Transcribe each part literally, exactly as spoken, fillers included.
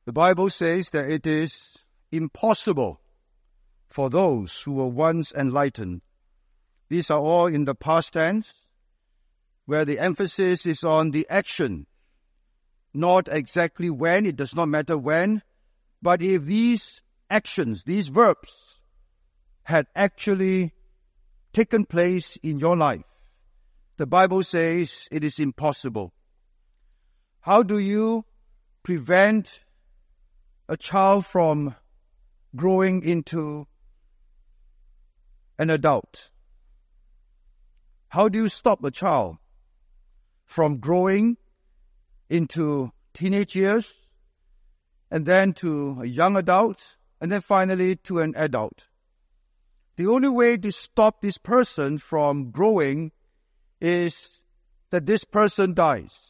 The Bible says that it is impossible for those who were once enlightened. These are all in the past tense, where the emphasis is on the action, not exactly when. It does not matter when, but if these actions, these verbs, had actually taken place in your life, the Bible says it is impossible. How do you prevent a child from growing into an adult? How do you stop a child from growing into teenage years, and then to a young adult, and then finally to an adult? The only way to stop this person from growing is that this person dies.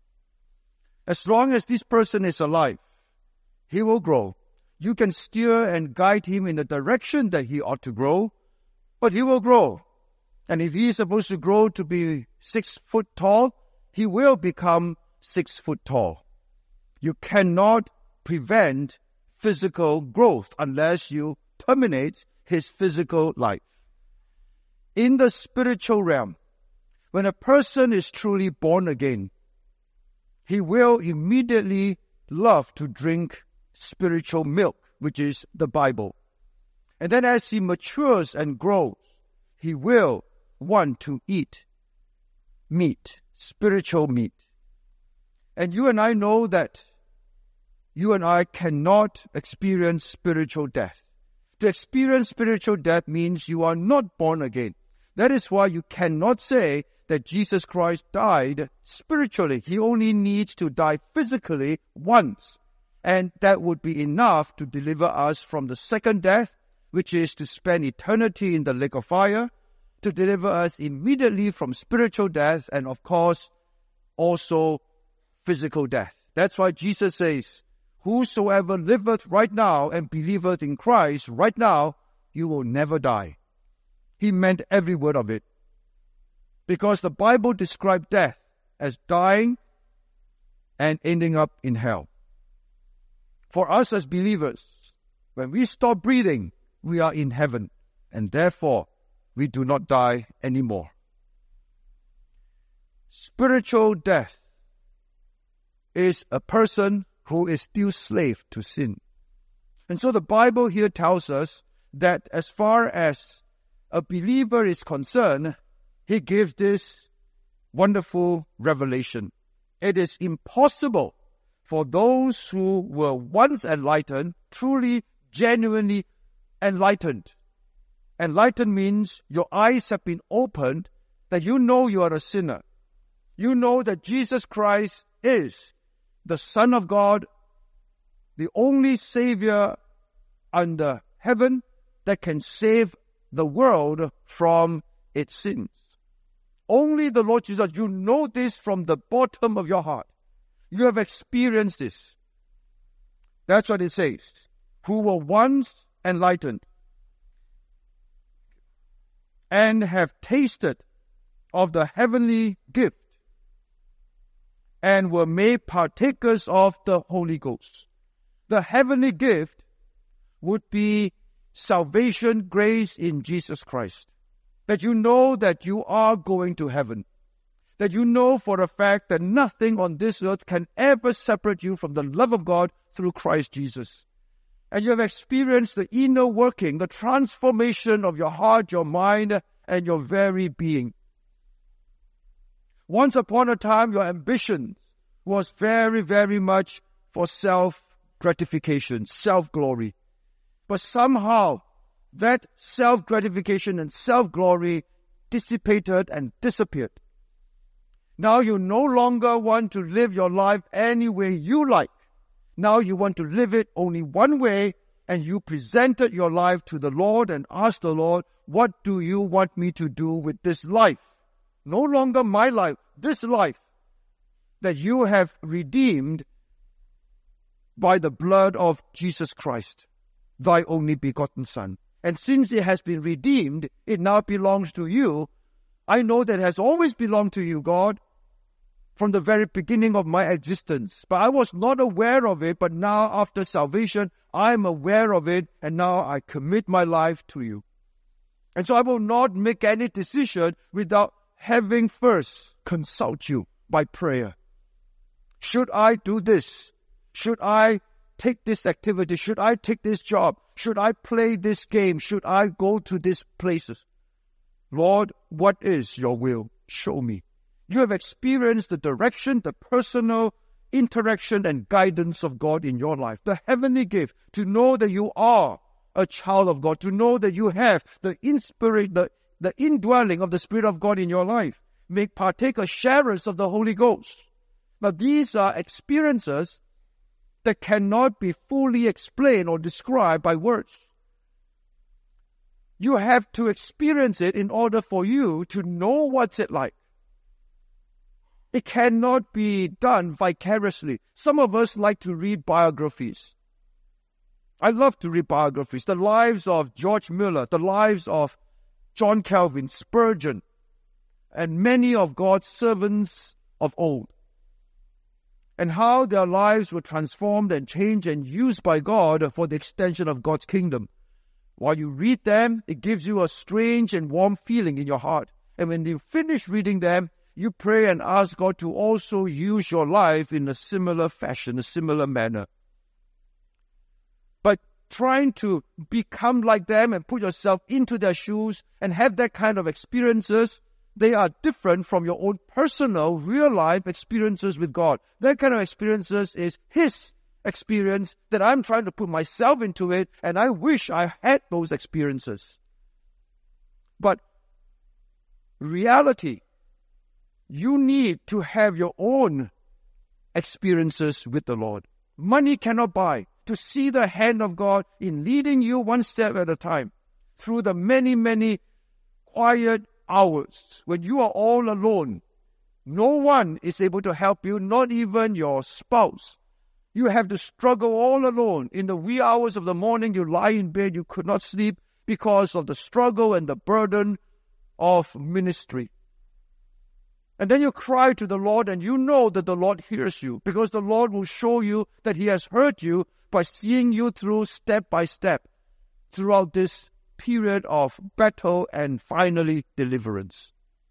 As long as this person is alive, he will grow. You can steer and guide him in the direction that he ought to grow, but he will grow. And if he is supposed to grow to be six foot tall, he will become six foot tall. You cannot prevent physical growth unless you terminate his physical life. In the spiritual realm, when a person is truly born again, he will immediately love to drink spiritual milk, which is the Bible. And then as he matures and grows, he will want to eat meat, spiritual meat. And you and I know that you and I cannot experience spiritual death. To experience spiritual death means you are not born again. That is why you cannot say that Jesus Christ died spiritually. He only needs to die physically once. And that would be enough to deliver us from the second death, which is to spend eternity in the lake of fire, to deliver us immediately from spiritual death, and of course, also physical death. That's why Jesus says, whosoever liveth right now and believeth in Christ right now, you will never die. He meant every word of it. Because the Bible described death as dying and ending up in hell. For us as believers, when we stop breathing, we are in heaven, and therefore we do not die anymore. Spiritual death is a person who is still slave to sin. And so the Bible here tells us that as far as a believer is concerned, he gives this wonderful revelation. It is impossible for those who were once enlightened, truly, genuinely enlightened. Enlightened means your eyes have been opened, that you know you are a sinner. You know that Jesus Christ is the Son of God, the only Savior under heaven that can save the world from its sins. Only the Lord Jesus. You know this from the bottom of your heart. You have experienced this. That's what it says. Who were once enlightened and have tasted of the heavenly gift and were made partakers of the Holy Ghost. The heavenly gift would be salvation, grace in Jesus Christ. That you know that you are going to heaven. That you know for a fact that nothing on this earth can ever separate you from the love of God through Christ Jesus. And you have experienced the inner working, the transformation of your heart, your mind, and your very being. Once upon a time, your ambition was very, very much for self-gratification, self-glory. But somehow, that self-gratification and self-glory dissipated and disappeared. Now you no longer want to live your life any way you like. Now you want to live it only one way, and you presented your life to the Lord and asked the Lord, what do you want me to do with this life? No longer my life, this life that you have redeemed by the blood of Jesus Christ, thy only begotten Son. And since it has been redeemed, it now belongs to you. I know that it has always belonged to you, God. from the very beginning of my existence. But I was not aware of it, but now after salvation, I am aware of it, and now I commit my life to you. And so I will not make any decision without having first consult you by prayer. Should I do this? Should I take this activity? Should I take this job? Should I play this game? Should I go to these places? Lord, what is your will? Show me. You have experienced the direction, the personal interaction and guidance of God in your life, the heavenly gift to know that you are a child of God, to know that you have the inspiration, the, the indwelling of the Spirit of God in your life. Make partakers, sharers of the Holy Ghost. Now these are experiences that cannot be fully explained or described by words. You have to experience it in order for you to know what's it like. It cannot be done vicariously. Some of us like to read biographies. I love to read biographies. The lives of George Mueller, the lives of John Calvin, Spurgeon, and many of God's servants of old. And how their lives were transformed and changed and used by God for the extension of God's kingdom. While you read them, it gives you a strange and warm feeling in your heart. And when you finish reading them, you pray and ask God to also use your life in a similar fashion, a similar manner. But trying to become like them and put yourself into their shoes and have that kind of experiences, they are different from your own personal, real-life experiences with God. That kind of experiences is His experience that I'm trying to put myself into it, and I wish I had those experiences. But reality, you need to have your own experiences with the Lord. Money cannot buy. To see the hand of God in leading you one step at a time through the many, many quiet hours when you are all alone. No one is able to help you, not even your spouse. You have to struggle all alone. In the wee hours of the morning, you lie in bed, you could not sleep because of the struggle and the burden of ministry. And then you cry to the Lord, and you know that the Lord hears you, because the Lord will show you that He has heard you by seeing you through step by step throughout this period of battle and finally deliverance.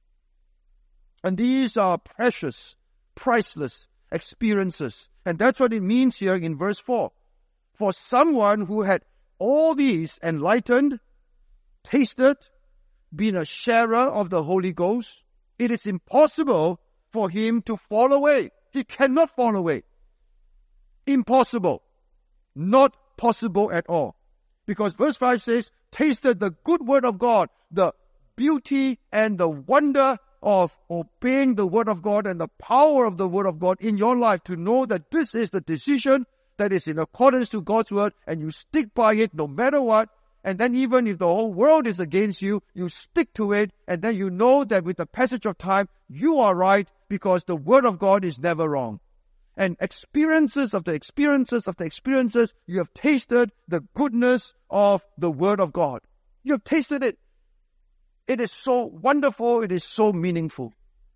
And these are precious, priceless experiences. And that's what it means here in verse four. For someone who had all these enlightened, tasted, been a sharer of the Holy Ghost, it is impossible for him to fall away. He cannot fall away. Impossible. Not possible at all. Because verse five says, tasted the good word of God, the beauty and the wonder of obeying the word of God and the power of the word of God in your life, to know that this is the decision that is in accordance to God's word, and you stick by it no matter what. And then even if the whole world is against you, you stick to it, and then you know that with the passage of time, you are right, because the word of God is never wrong. And experiences of the experiences of the experiences, you have tasted the goodness of the word of God. You have tasted it. It is so wonderful. It is so meaningful.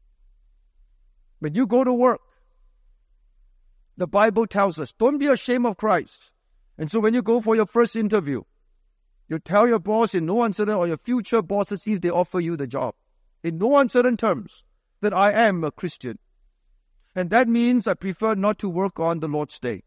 When you go to work, the Bible tells us, don't be ashamed of Christ. And so when you go for your first interview, you tell your boss in no uncertain, or your future bosses if they offer you the job, in no uncertain terms, that I am a Christian. And that means I prefer not to work on the Lord's Day.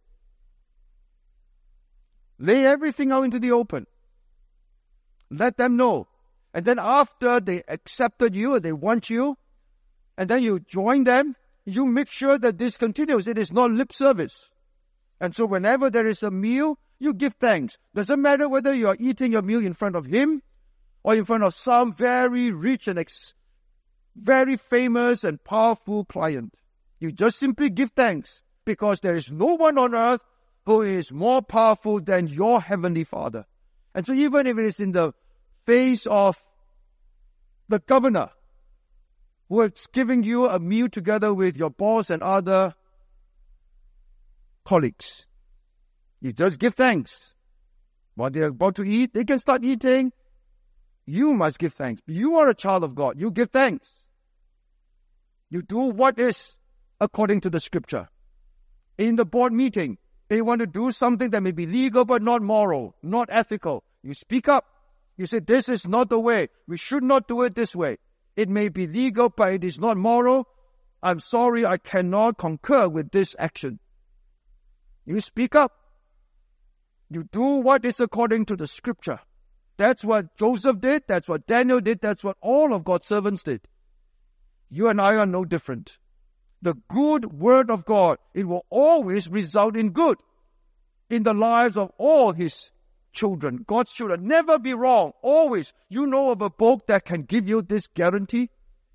Lay everything out into the open. Let them know. And then after they accepted you, they want you, and then you join them, you make sure that this continues. It is not lip service. And so whenever there is a meal, you give thanks. Doesn't matter whether you are eating your meal in front of him or in front of some very rich and ex- very famous and powerful client. You just simply give thanks, because there is no one on earth who is more powerful than your Heavenly Father. And so even if it is in the face of the governor who is giving you a meal together with your boss and other colleagues, you just give thanks. While they are about to eat, they can start eating. You must give thanks. You are a child of God. You give thanks. You do what is according to the scripture. In the board meeting, they want to do something that may be legal but not moral, not ethical. You speak up. You say, this is not the way. We should not do it this way. It may be legal, but it is not moral. I'm sorry, I cannot concur with this action. You speak up. You do what is according to the scripture. That's what Joseph did. That's what Daniel did. That's what all of God's servants did. You and I are no different. The good word of God, it will always result in good in the lives of all his children, God's children. Never be wrong. Always. You know of a book that can give you this guarantee?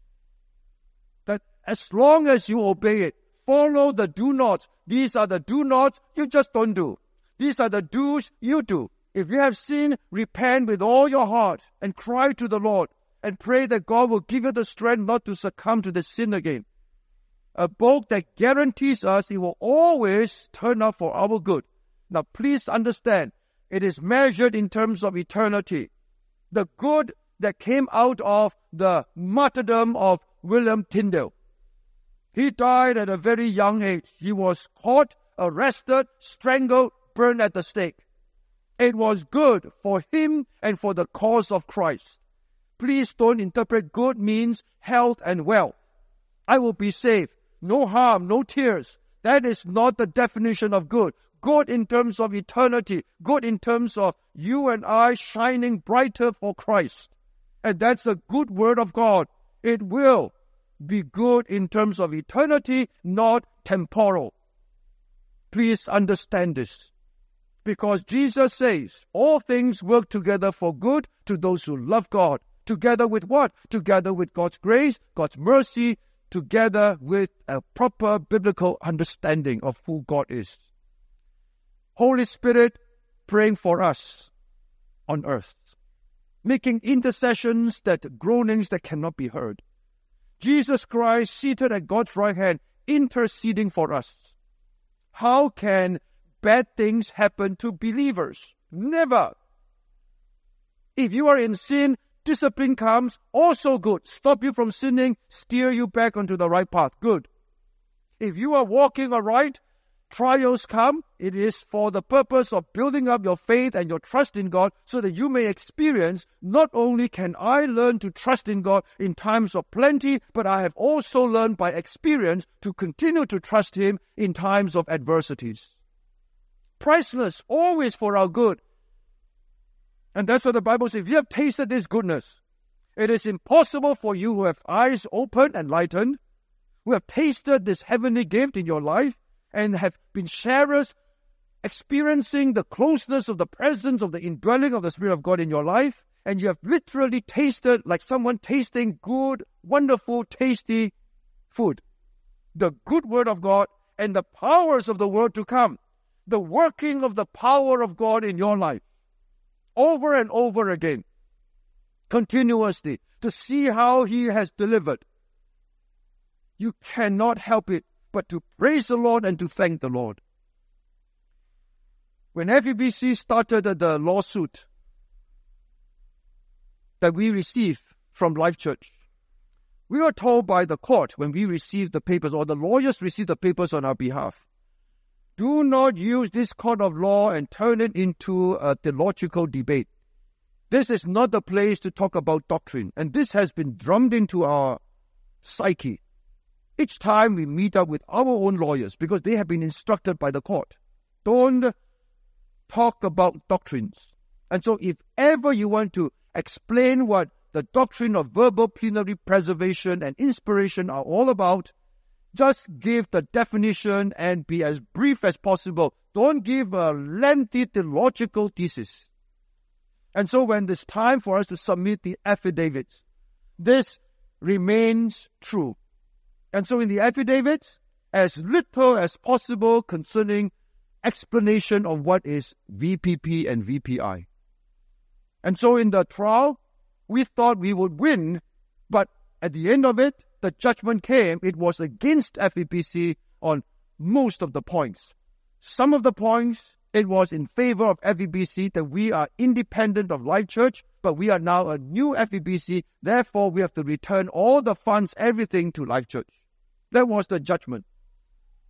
That as long as you obey it, follow the do nots. These are the do nots you just don't do. These are the do's you do. If you have sinned, repent with all your heart and cry to the Lord and pray that God will give you the strength not to succumb to the sin again. A book that guarantees us it will always turn out for our good. Now please understand, it is measured in terms of eternity. The good that came out of the martyrdom of William Tyndale. He died at a very young age. He was caught, arrested, strangled, burned at the stake. It was good for him and for the cause of Christ. Please don't interpret good means health and wealth. I will be saved. No harm, no tears. That is not the definition of good. Good in terms of eternity. Good in terms of you and I shining brighter for Christ. And that's a good word of God. It will be good in terms of eternity, not temporal. Please understand this. Because Jesus says, all things work together for good to those who love God. Together with what? Together with God's grace, God's mercy, together with a proper biblical understanding of who God is. Holy Spirit praying for us on earth, making intercessions, that groanings that cannot be heard. Jesus Christ seated at God's right hand, interceding for us. How can bad things happen to believers? Never. If you are in sin, discipline comes, also good. Stop you from sinning, steer you back onto the right path. Good. If you are walking aright, trials come. It is for the purpose of building up your faith and your trust in God so that you may experience, not only can I learn to trust in God in times of plenty, but I have also learned by experience to continue to trust Him in times of adversities. Priceless, always for our good. And that's what the Bible says. If you have tasted this goodness, it is impossible for you who have eyes open and lightened, who have tasted this heavenly gift in your life, and have been sharers, experiencing the closeness of the presence of the indwelling of the Spirit of God in your life, and you have literally tasted like someone tasting good, wonderful, tasty food. The good word of God and the powers of the word to come. The working of the power of God in your life. Over and over again. Continuously. To see how He has delivered. You cannot help it but to praise the Lord and to thank the Lord. When F E B C started the lawsuit that we received from Life Church, we were told by the court when we received the papers, or the lawyers received the papers on our behalf, do not use this court of law and turn it into a theological debate. This is not the place to talk about doctrine, and this has been drummed into our psyche. Each time we meet up with our own lawyers, because they have been instructed by the court, don't talk about doctrines. And so if ever you want to explain what the doctrine of verbal plenary preservation and inspiration are all about, just give the definition and be as brief as possible. Don't give a lengthy theological thesis. And so when it's time for us to submit the affidavits, this remains true. And so in the affidavits, as little as possible concerning explanation of what is V P P and V P I. And so in the trial, we thought we would win, but at the end of it, the judgment came. It was against F E B C on most of the points. Some of the points, it was in favor of F E B C, that we are independent of Life Church, but we are now a new F E B C. Therefore, we have to return all the funds, everything to Life Church. That was the judgment.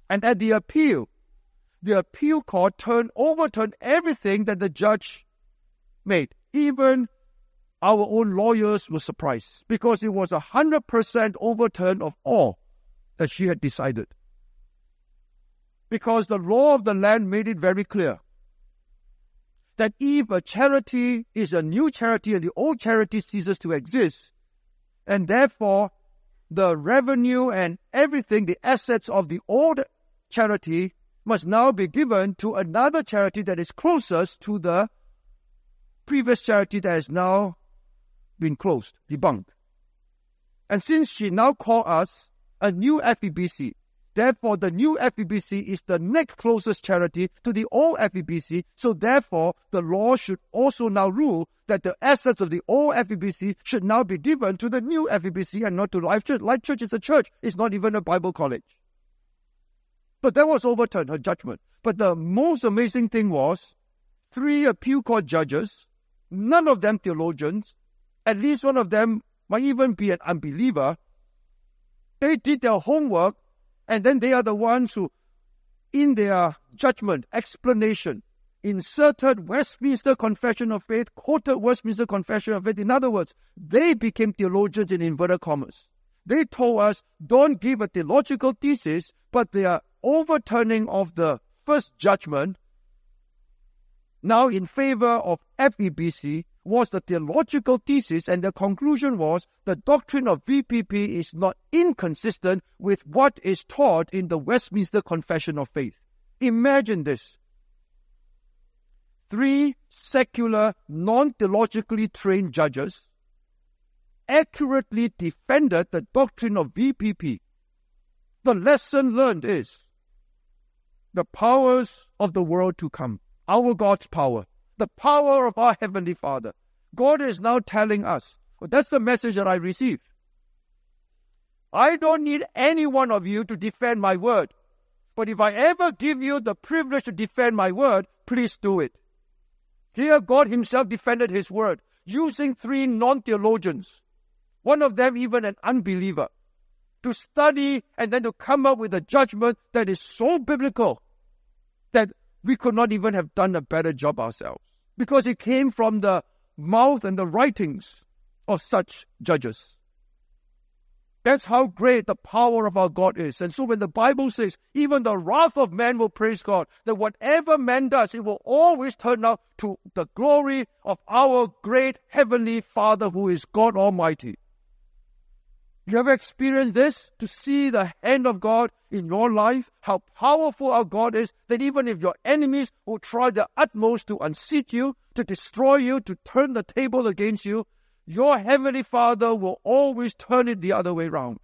And at the appeal, the appeal court turned, overturned everything that the judge made. Even our own lawyers were surprised because it was a hundred percent overturn of all that she had decided. Because the law of the land made it very clear that if a charity is a new charity and the old charity ceases to exist, and therefore the revenue and everything, the assets of the old charity must now be given to another charity that is closest to the previous charity that has now been closed, debunked. And since she now called us a new F E B C, therefore the new F E B C is the next closest charity to the old F E B C, so therefore the law should also now rule that the assets of the old F E B C should now be given to the new F E B C and not to Life Church. Life Church is a church, it's not even a Bible college. But that was overturned, her judgment. But the most amazing thing was, three appeal court judges, none of them theologians, at least one of them might even be an unbeliever, they did their homework, and then they are the ones who, in their judgment, explanation, inserted Westminster Confession of Faith, quoted Westminster Confession of Faith. In other words, they became theologians in inverted commas. They told us, don't give a theological thesis, but they are overturning of the first judgment, now in favor of F E B C, was the theological thesis, and the conclusion was the doctrine of V P P is not inconsistent with what is taught in the Westminster Confession of Faith. Imagine this. Three secular, non-theologically trained judges accurately defended the doctrine of V P P. The lesson learned is the powers of the world to come, our God's power, the power of our Heavenly Father. God is now telling us, well, that's the message that I received. I don't need any one of you to defend my word. But if I ever give you the privilege to defend my word, please do it. Here God himself defended his word using three non-theologians, one of them even an unbeliever, to study and then to come up with a judgment that is so biblical that we could not even have done a better job ourselves, because it came from the mouth and the writings of such judges. That's how great the power of our God is. And so when the Bible says, even the wrath of man will praise God, that whatever man does, it will always turn out to the glory of our great Heavenly Father who is God Almighty. You ever experienced this? To see the hand of God in your life? How powerful our God is, that even if your enemies will try their utmost to unseat you, to destroy you, to turn the table against you, your Heavenly Father will always turn it the other way around.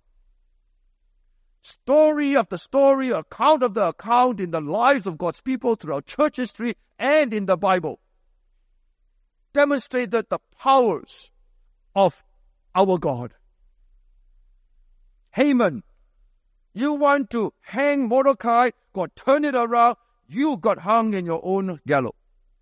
Story after story, account of the account in the lives of God's people throughout church history and in the Bible demonstrated the powers of our God. Haman, you want to hang Mordecai, God turn it around, you got hung in your own gallows.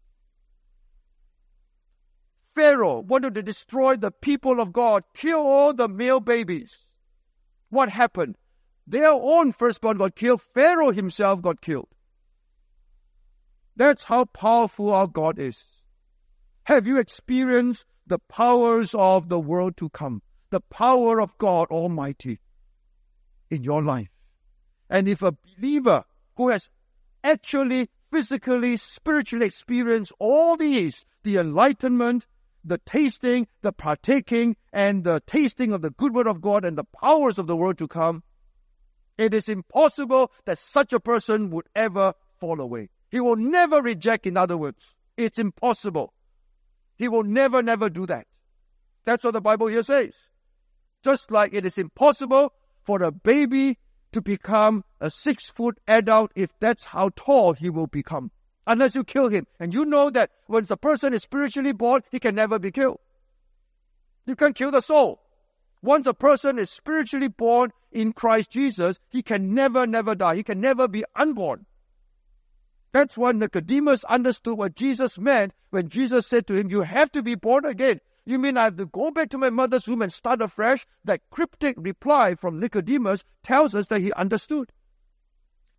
Pharaoh wanted to destroy the people of God, kill all the male babies. What happened? Their own firstborn got killed. Pharaoh himself got killed. That's how powerful our God is. Have you experienced the powers of the world to come? The power of God Almighty in your life? And if a believer who has actually, physically, spiritually experienced all these, the enlightenment, the tasting, the partaking, and the tasting of the good word of God and the powers of the world to come, it is impossible that such a person would ever fall away. He will never reject, in other words. It's impossible. He will never, never do that. That's what the Bible here says. Just like it is impossible for a baby to become a six-foot adult if that's how tall he will become, unless you kill him. And you know that when the person is spiritually born, he can never be killed. You can't kill the soul. Once a person is spiritually born in Christ Jesus, he can never, never die. He can never be unborn. That's why Nicodemus understood what Jesus meant when Jesus said to him, you have to be born again. You mean I have to go back to my mother's womb and start afresh? That cryptic reply from Nicodemus tells us that he understood.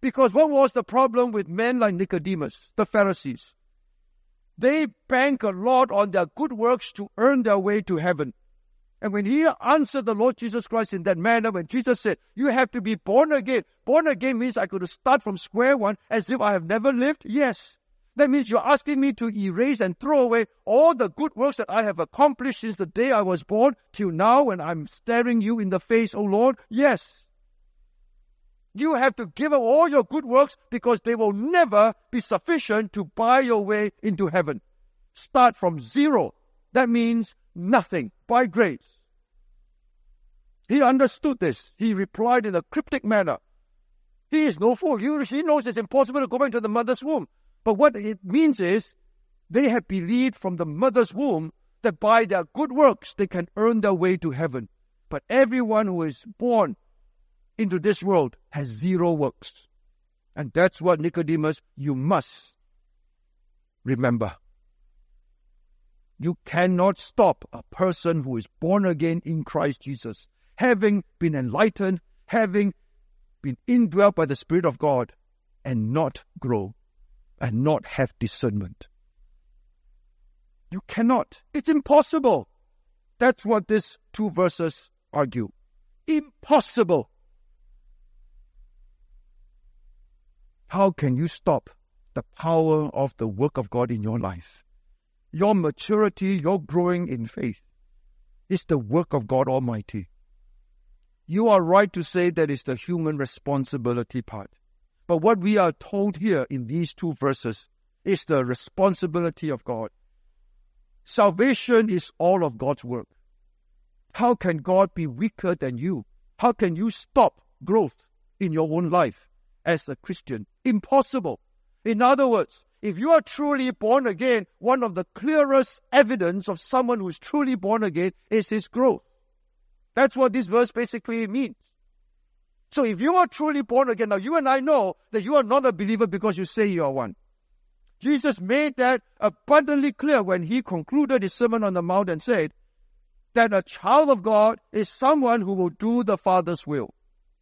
Because what was the problem with men like Nicodemus, the Pharisees? They bank a lot on their good works to earn their way to heaven. And when he answered the Lord Jesus Christ in that manner, when Jesus said, you have to be born again. Born again means I could start from square one as if I have never lived. Yes. That means you're asking me to erase and throw away all the good works that I have accomplished since the day I was born till now when I'm staring you in the face, O Lord. Yes. You have to give up all your good works because they will never be sufficient to buy your way into heaven. Start from zero. That means nothing, by grace. He understood this. He replied in a cryptic manner. He is no fool. He knows it's impossible to go back to the mother's womb. But what it means is they have believed from the mother's womb that by their good works they can earn their way to heaven. But everyone who is born into this world has zero works. And that's what, Nicodemus, you must remember. You cannot stop a person who is born again in Christ Jesus, having been enlightened, having been indwelt by the Spirit of God, and not grow, and not have discernment. You cannot. It's impossible. That's what these two verses argue. Impossible. How can you stop the power of the work of God in your life? Your maturity, your growing in faith is the work of God Almighty. You are right to say that it's the human responsibility part. But what we are told here in these two verses is the responsibility of God. Salvation is all of God's work. How can God be weaker than you? How can you stop growth in your own life as a Christian? Impossible. In other words, if you are truly born again, one of the clearest evidence of someone who is truly born again is his growth. That's what this verse basically means. So if you are truly born again, now you and I know that you are not a believer because you say you are one. Jesus made that abundantly clear when he concluded his Sermon on the Mount and said that a child of God is someone who will do the Father's will.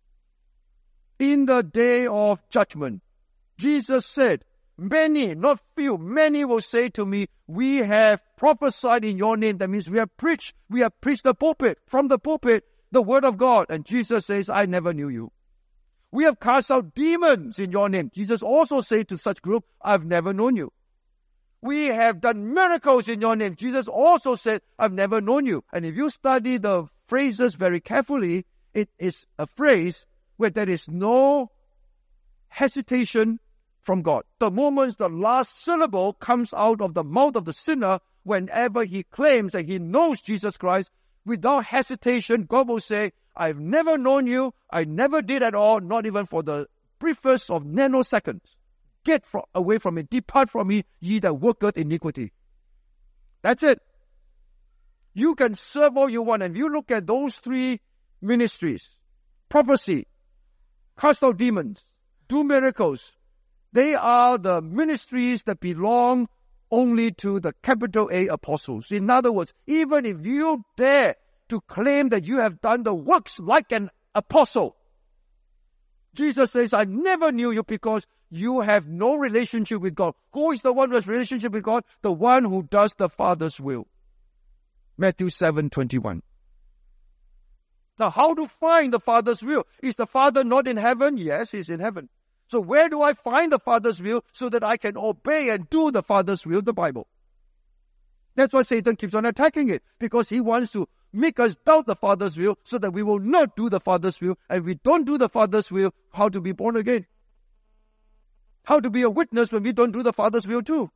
In the day of judgment, Jesus said, many, not few, many will say to me, we have prophesied in your name. That means we have preached, we have preached the pulpit, from the pulpit, the word of God. And Jesus says, I never knew you. We have cast out demons in your name. Jesus also said to such group, I've never known you. We have done miracles in your name. Jesus also said, I've never known you. And if you study the phrases very carefully, it is a phrase where there is no hesitation from God. The moment the last syllable comes out of the mouth of the sinner, whenever he claims that he knows Jesus Christ, without hesitation, God will say, I've never known you, I never did at all, not even for the briefest of nanoseconds. Get from, away from me, depart from me, ye that worketh iniquity. That's it. You can serve all you want, and if you look at those three ministries, prophecy, cast out demons, do miracles, they are the ministries that belong only to the capital A apostles. In other words, even if you dare to claim that you have done the works like an apostle, Jesus says, I never knew you because you have no relationship with God. Who is the one who has relationship with God? The one who does the Father's will. Matthew seven twenty-one. Now, how to find the Father's will? Is the Father not in heaven? Yes, he's in heaven. So where do I find the Father's will so that I can obey and do the Father's will? The Bible. That's why Satan keeps on attacking it, because he wants to make us doubt the Father's will so that we will not do the Father's will. And if we don't do the Father's will, how to be born again? How to be a witness when we don't do the Father's will too?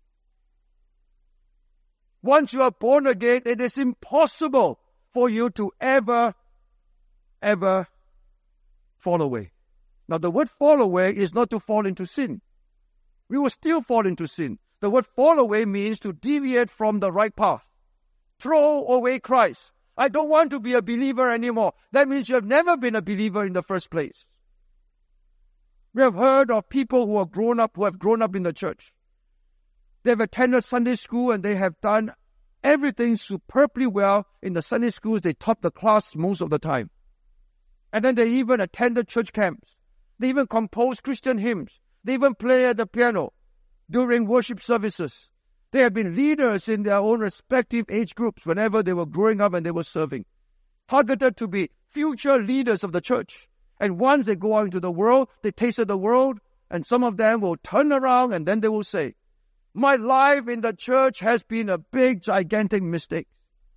Once you are born again, it is impossible for you to ever, ever fall away. Now, the word fall away is not to fall into sin. We will still fall into sin. The word fall away means to deviate from the right path. Throw away Christ. I don't want to be a believer anymore. That means you have never been a believer in the first place. We have heard of people who have grown up, who have grown up in the church. They have attended Sunday school and they have done everything superbly well in the Sunday schools. They taught the class most of the time. And then they even attended church camps. They even compose Christian hymns. They even play at the piano during worship services. They have been leaders in their own respective age groups whenever they were growing up and they were serving, targeted to be future leaders of the church. And once they go out into the world, they tasted the world, and some of them will turn around and then they will say, my life in the church has been a big, gigantic mistake.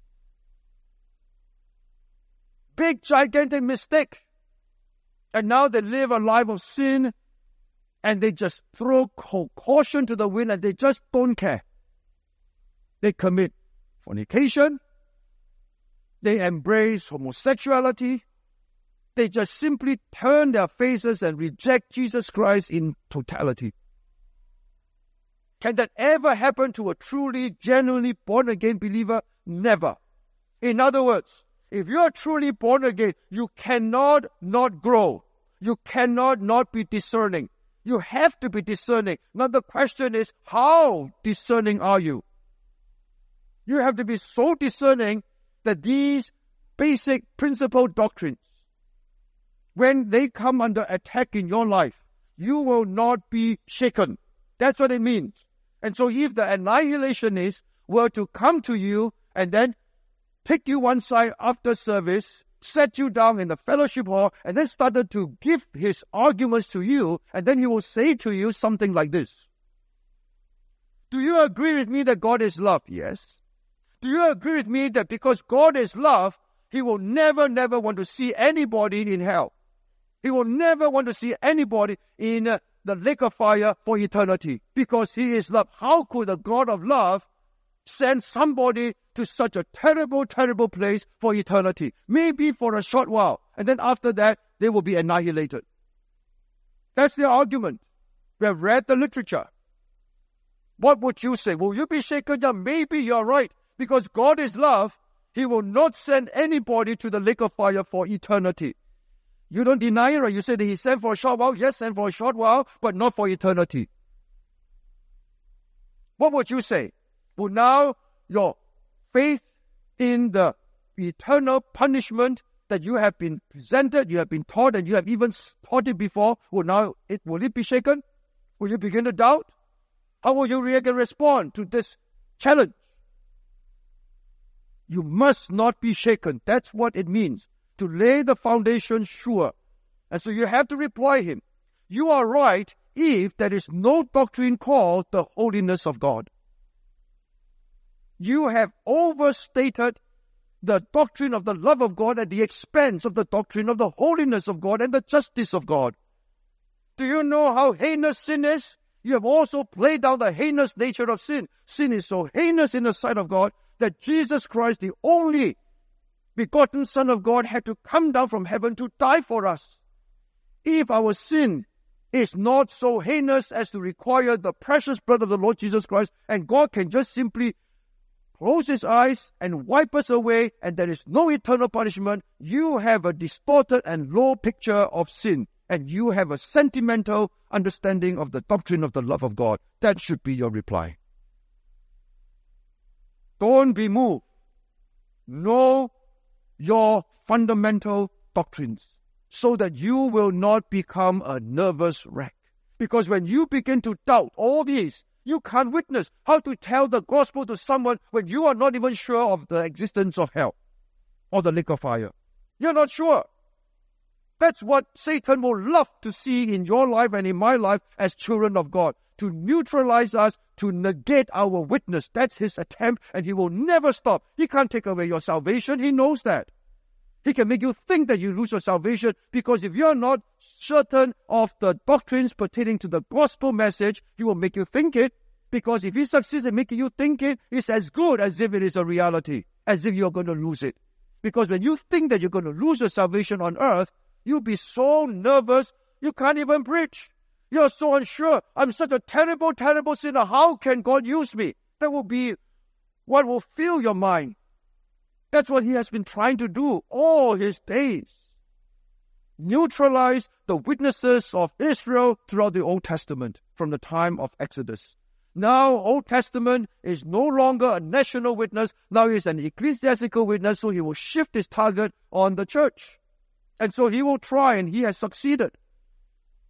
Big, gigantic mistake. And now they live a life of sin, and they just throw caution to the wind, and they just don't care. They commit fornication. They embrace homosexuality. They just simply turn their faces and reject Jesus Christ in totality. Can that ever happen to a truly, genuinely born-again believer? Never. In other words, if you are truly born again, you cannot not grow. You cannot not be discerning. You have to be discerning. Now the question is, how discerning are you? You have to be so discerning that these basic principle doctrines, when they come under attack in your life, you will not be shaken. That's what it means. And so if the annihilationists were to come to you and then take you one side after service, set you down in the fellowship hall, and then started to give his arguments to you, and then he will say to you something like this. Do you agree with me that God is love? Yes. Do you agree with me that because God is love, he will never, never want to see anybody in hell? He will never want to see anybody in uh, the lake of fire for eternity, because he is love. How could the God of love send somebody to such a terrible, terrible place for eternity? Maybe for a short while, and then after that, they will be annihilated. That's their argument. We have read the literature. What would you say? Will you be shaken? Yeah, maybe you're right. Because God is love, he will not send anybody to the lake of fire for eternity. You don't deny it, right? You say that he sent for a short while. Yes, sent for a short while, but not for eternity. What would you say? Well, now your faith in the eternal punishment that you have been presented, you have been taught, and you have even taught it before, well, now it will it be shaken? Will you begin to doubt? How will you react and respond to this challenge? You must not be shaken. That's what it means, to lay the foundation sure. And so you have to reply him, you are right if there is no doctrine called the holiness of God. You have overstated the doctrine of the love of God at the expense of the doctrine of the holiness of God and the justice of God. Do you know how heinous sin is? You have also played down the heinous nature of sin. Sin is so heinous in the sight of God that Jesus Christ, the only begotten Son of God, had to come down from heaven to die for us. If our sin is not so heinous as to require the precious blood of the Lord Jesus Christ, and God can just simply close his eyes and wipe us away, and there is no eternal punishment, you have a distorted and low picture of sin, and you have a sentimental understanding of the doctrine of the love of God. That should be your reply. Don't be moved. Know your fundamental doctrines so that you will not become a nervous wreck. Because when you begin to doubt all these, you can't witness. How to tell the gospel to someone when you are not even sure of the existence of hell or the lake of fire? You're not sure. That's what Satan will love to see in your life and in my life as children of God, to neutralize us, to negate our witness. That's his attempt, and he will never stop. He can't take away your salvation. He knows that. He can make you think that you lose your salvation, because if you're not certain of the doctrines pertaining to the gospel message, he will make you think it, because if he succeeds in making you think it, it's as good as if it is a reality, as if you're going to lose it. Because when you think that you're going to lose your salvation on earth, you'll be so nervous, you can't even preach. You're so unsure. I'm such a terrible, terrible sinner. How can God use me? That will be what will fill your mind. That's what he has been trying to do all his days. Neutralize the witnesses of Israel throughout the Old Testament from the time of Exodus. Now, Old Testament is no longer a national witness. Now he is an ecclesiastical witness, so he will shift his target on the church. And so he will try, and he has succeeded.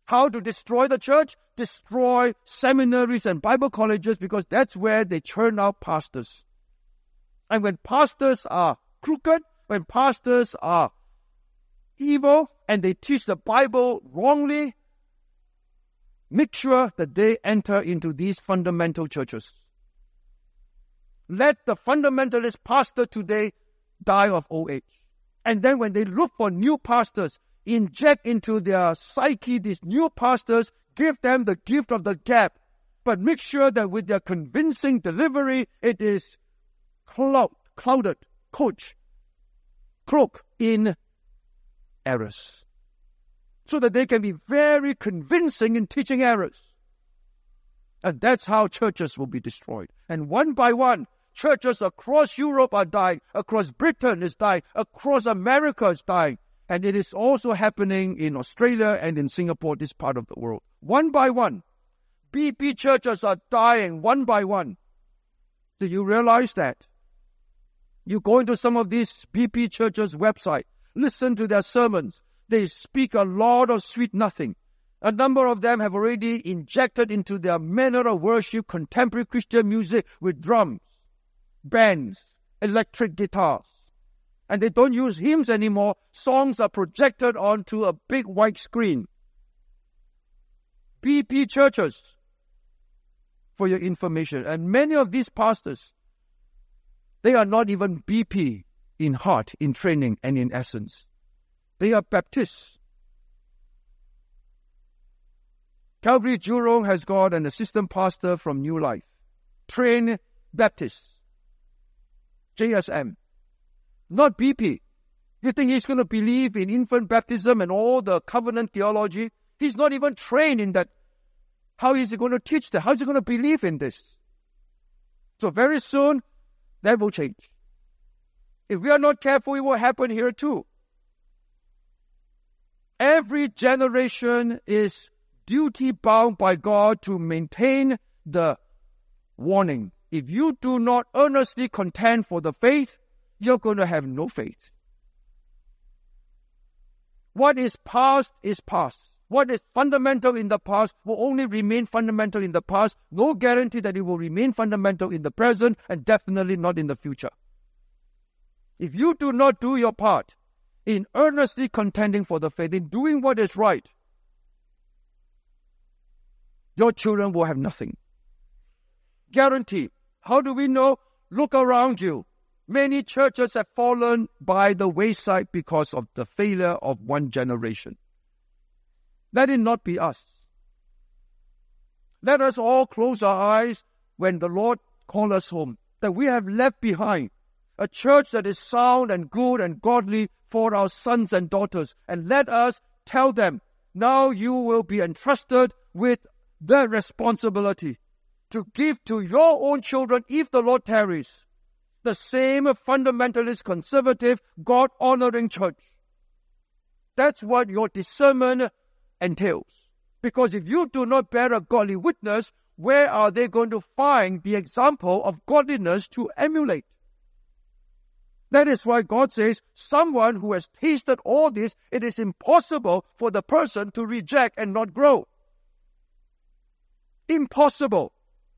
How to destroy the church? Destroy seminaries and Bible colleges, because that's where they churn out pastors. And when pastors are crooked, when pastors are evil, and they teach the Bible wrongly, make sure that they enter into these fundamental churches. Let the fundamentalist pastor today die of old age. And then when they look for new pastors, inject into their psyche these new pastors, give them the gift of the gab, but make sure that with their convincing delivery, it is cloud, clouded, coach, cloak in errors, so that they can be very convincing in teaching errors. And that's how churches will be destroyed. And one by one, churches across Europe are dying, across Britain is dying, across America is dying. And it is also happening in Australia and in Singapore, this part of the world. One by one, B P churches are dying one by one. Do you realize that? You go into some of these B P churches' website, listen to their sermons. They speak a lot of sweet nothing. A number of them have already injected into their manner of worship contemporary Christian music with drums, bands, electric guitars. And they don't use hymns anymore. Songs are projected onto a big white screen. B P churches, for your information. And many of these pastors, they are not even B P in heart, in training, and in essence. They are Baptists. Calvary Jurong has got an assistant pastor from New Life, trained Baptist, J S M, not B P. You think he's going to believe in infant baptism and all the covenant theology? He's not even trained in that. How is he going to teach that? How is he going to believe in this? So very soon, that will change. If we are not careful, it will happen here too. Every generation is duty-bound by God to maintain the warning. If you do not earnestly contend for the faith, you're going to have no faith. What is past is past. What is fundamental in the past will only remain fundamental in the past. No guarantee that it will remain fundamental in the present, and definitely not in the future. If you do not do your part in earnestly contending for the faith, in doing what is right, your children will have nothing. Guarantee. How do we know? Look around you. Many churches have fallen by the wayside because of the failure of one generation. Let it not be us. Let us all close our eyes when the Lord calls us home, that we have left behind a church that is sound and good and godly for our sons and daughters. And let us tell them, now you will be entrusted with the responsibility to give to your own children, if the Lord tarries, the same fundamentalist, conservative, God-honoring church. That's what your discernment entails. Because if you do not bear a godly witness, where are they going to find the example of godliness to emulate? That is why God says, someone who has tasted all this, it is impossible for the person to reject and not grow. Impossible.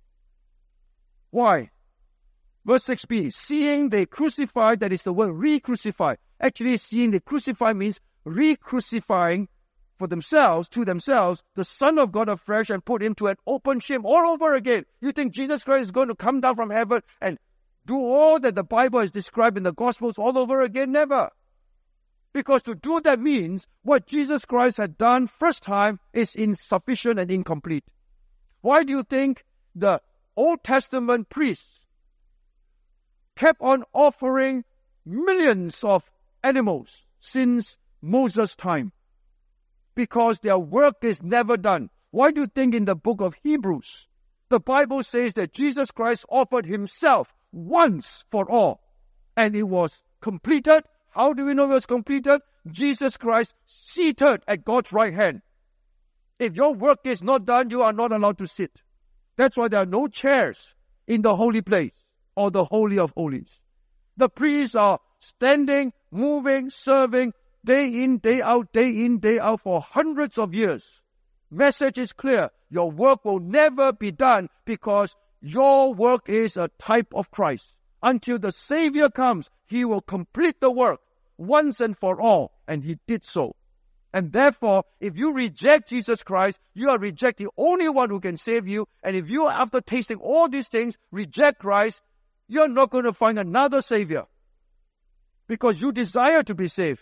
Why? Verse six b, seeing they crucified, that is the word re-crucify. Actually, seeing they crucify means re-crucifying for themselves, to themselves, the Son of God afresh, and put him to an open shame all over again. You think Jesus Christ is going to come down from heaven and do all that the Bible has described in the Gospels all over again? Never. Because to do that means what Jesus Christ had done first time is insufficient and incomplete. Why do you think the Old Testament priests kept on offering millions of animals since Moses' time? Because their work is never done. Why do you think in the book of Hebrews, the Bible says that Jesus Christ offered himself once for all, and it was completed? How do we know it was completed? Jesus Christ seated at God's right hand. If your work is not done, you are not allowed to sit. That's why there are no chairs in the holy place or the Holy of Holies. The priests are standing, moving, serving, day in, day out, day in, day out for hundreds of years. message is clear. Your work will never be done because your work is a type of Christ. Until the Savior comes, He will complete the work once and for all, and He did so. And therefore, if you reject Jesus Christ, you are rejecting the only one who can save you. And if you, after tasting all these things, reject Christ, you're not going to find another Savior because you desire to be saved.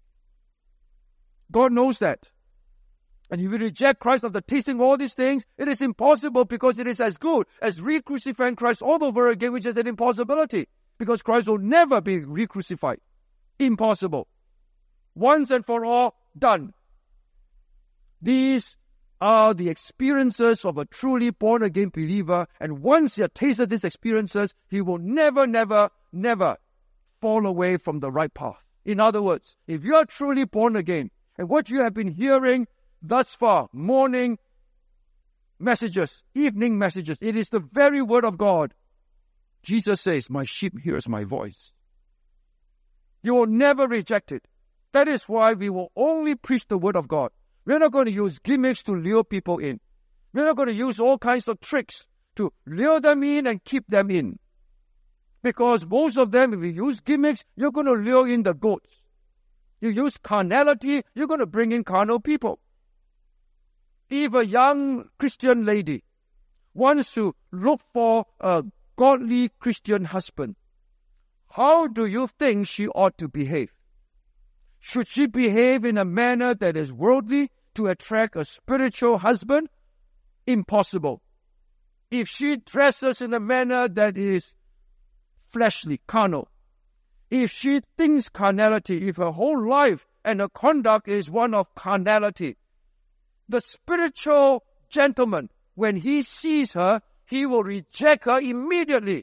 God knows that. And if you reject Christ after tasting all these things, it is impossible because it is as good as re-crucifying Christ all over again, which is an impossibility because Christ will never be re-crucified. Impossible. Once and for all, done. These are the experiences of a truly born-again believer, and once he has tasted these experiences, he will never, never, never fall away from the right path. In other words, if you are truly born again, and what you have been hearing thus far, morning messages, evening messages, it is the very word of God. Jesus says, my sheep hears my voice. You will never reject it. That is why we will only preach the word of God. We're not going to use gimmicks to lure people in. We're not going to use all kinds of tricks to lure them in and keep them in. Because most of them, if you use gimmicks, you're going to lure in the goats. You use carnality, you're going to bring in carnal people. If a young Christian lady wants to look for a godly Christian husband, how do you think she ought to behave? Should she behave in a manner that is worldly to attract a spiritual husband? Impossible. If she dresses in a manner that is fleshly, carnal, if she thinks carnality, if her whole life and her conduct is one of carnality, the spiritual gentleman, when he sees her, he will reject her immediately.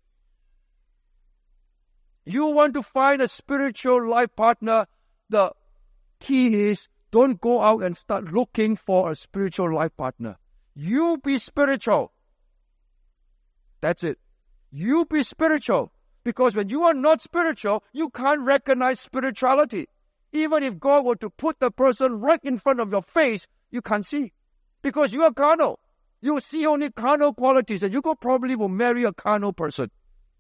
You want to find a spiritual life partner, the key is don't go out and start looking for a spiritual life partner. You be spiritual. That's it. You be spiritual. Because when you are not spiritual, you can't recognize spirituality. Even if God were to put the person right in front of your face, you can't see. Because you are carnal. You see only carnal qualities, and you probably will marry a carnal person.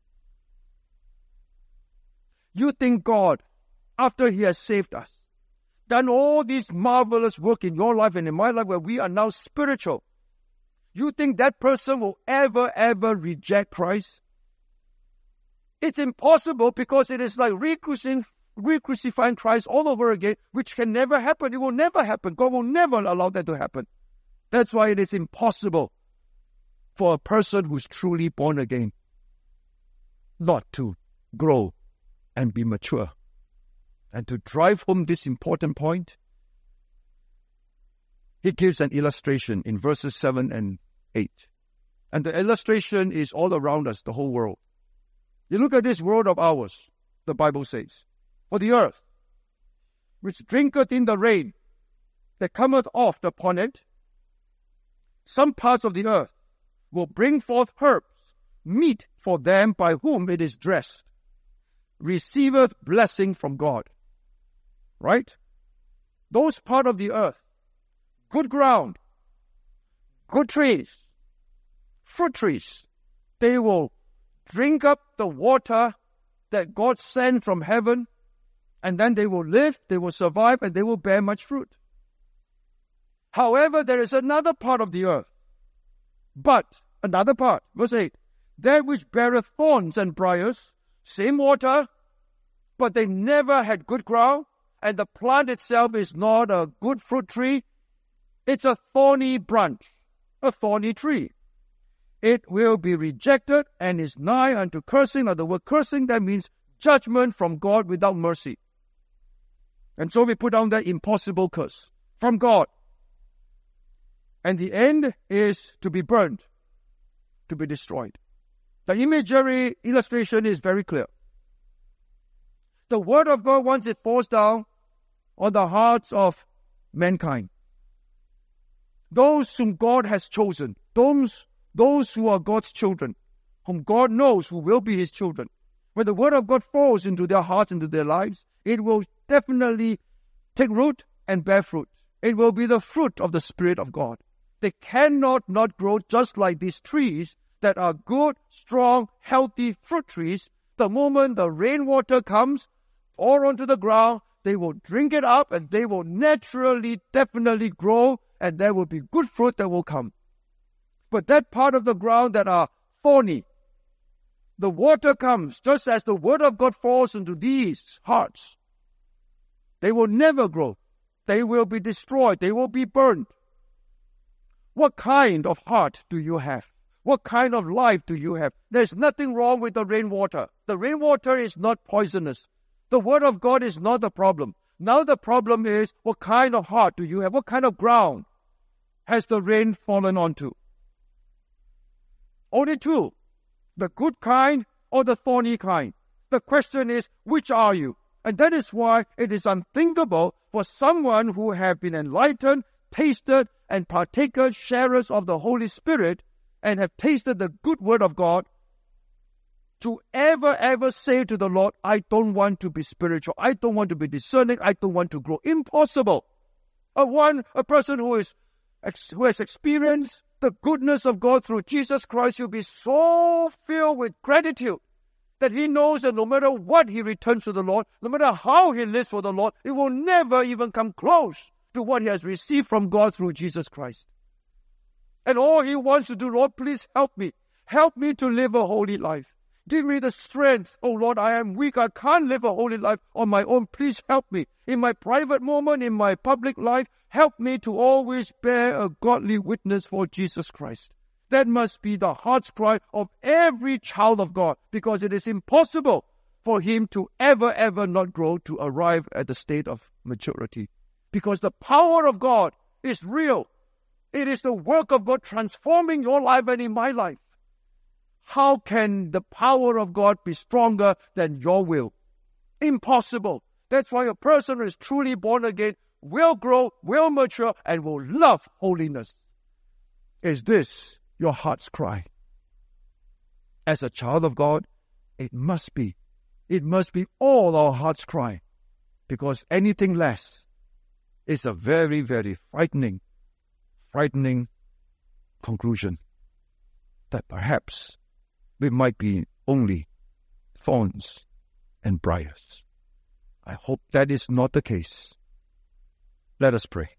You think God, after He has saved us, done all this marvelous work in your life and in my life where we are now spiritual, you think that person will ever, ever reject Christ? It's impossible because it is like re-crucifying, re-crucifying Christ all over again, which can never happen. It will never happen. God will never allow that to happen. That's why it is impossible for a person who is truly born again not to grow and be mature. And to drive home this important point, he gives an illustration in verses seven and eight. And the illustration is all around us, the whole world. You look at this world of ours, the Bible says, for the earth, which drinketh in the rain that cometh oft upon it, some parts of the earth will bring forth herbs, meat for them by whom it is dressed, receiveth blessing from God. Right? Those part of the earth, good ground, good trees, fruit trees, they will drink up the water that God sent from heaven, and then they will live, they will survive, and they will bear much fruit. However, there is another part of the earth. But, another part, verse eight, that which beareth thorns and briars, same water, but they never had good ground, and the plant itself is not a good fruit tree. It's a thorny branch, a thorny tree. It will be rejected and is nigh unto cursing. Now the word cursing, that means judgment from God without mercy. And so we put down that impossible curse from God. And the end is to be burned, to be destroyed. The imagery illustration is very clear. The word of God, once it falls down on the hearts of mankind, those whom God has chosen, those, those who are God's children, whom God knows who will be His children, when the word of God falls into their hearts, into their lives, it will definitely take root and bear fruit. It will be the fruit of the Spirit of God. They cannot not grow just like these trees that are good, strong, healthy fruit trees. The moment the rainwater comes, pour onto the ground, they will drink it up and they will naturally, definitely grow, and there will be good fruit that will come. But that part of the ground that are thorny, the water comes just as the word of God falls into these hearts. They will never grow. They will be destroyed. They will be burned. What kind of heart do you have? What kind of life do you have? There's nothing wrong with the rainwater. The rainwater is not poisonous. The word of God is not the problem. Now the problem is, what kind of heart do you have? What kind of ground has the rain fallen onto? Only two. The good kind or the thorny kind. The question is, which are you? And that is why it is unthinkable for someone who have been enlightened, tasted, and partakers, sharers of the Holy Spirit, and have tasted the good word of God, to ever, ever say to the Lord, I don't want to be spiritual. I don't want to be discerning. I don't want to grow. Impossible. A one, a person who is who has experienced the goodness of God through Jesus Christ will be so filled with gratitude that he knows that no matter what he returns to the Lord, no matter how he lives for the Lord, it will never even come close to what he has received from God through Jesus Christ. And all he wants to do, Lord, please help me. Help me to live a holy life. Give me the strength. Oh Lord, I am weak. I can't live a holy life on my own. Please help me. In my private moment, in my public life, help me to always bear a godly witness for Jesus Christ. That must be the heart's cry of every child of God, because it is impossible for him to ever, ever not grow to arrive at the state of maturity. Because the power of God is real. It is the work of God transforming your life and in my life. How can the power of God be stronger than your will? Impossible. That's why a person who is truly born again will grow, will mature, and will love holiness. Is this your heart's cry? As a child of God, it must be. It must be all our heart's cry. Because anything less is a very, very frightening, frightening conclusion. That perhaps we might be only thorns and briars. I hope that is not the case. Let us pray.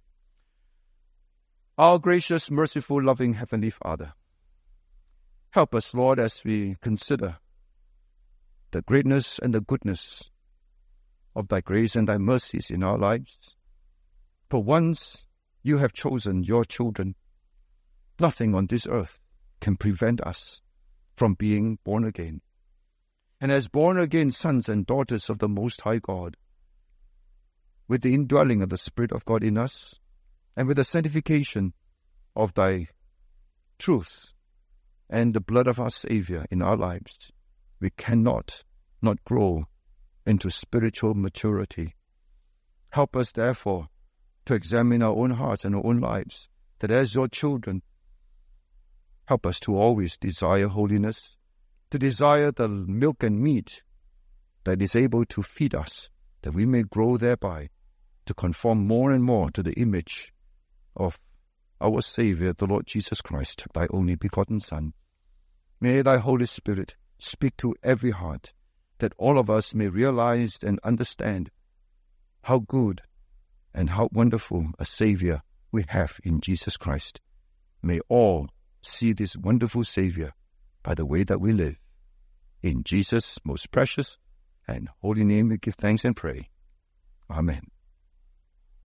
Our gracious, merciful, loving Heavenly Father, help us, Lord, as we consider the greatness and the goodness of Thy grace and Thy mercies in our lives. For once you have chosen your children, nothing on this earth can prevent us from being born again. And as born-again sons and daughters of the Most High God, with the indwelling of the Spirit of God in us, and with the sanctification of Thy truth and the blood of our Savior in our lives, we cannot not grow into spiritual maturity. Help us, therefore, to examine our own hearts and our own lives, that as your children, help us to always desire holiness, to desire the milk and meat that is able to feed us, that we may grow thereby to conform more and more to the image of our Savior, the Lord Jesus Christ, Thy only begotten Son. May Thy Holy Spirit speak to every heart, that all of us may realize and understand how good and how wonderful a Savior we have in Jesus Christ. May all see this wonderful Savior by the way that we live. In Jesus' most precious and holy name we give thanks and pray. Amen.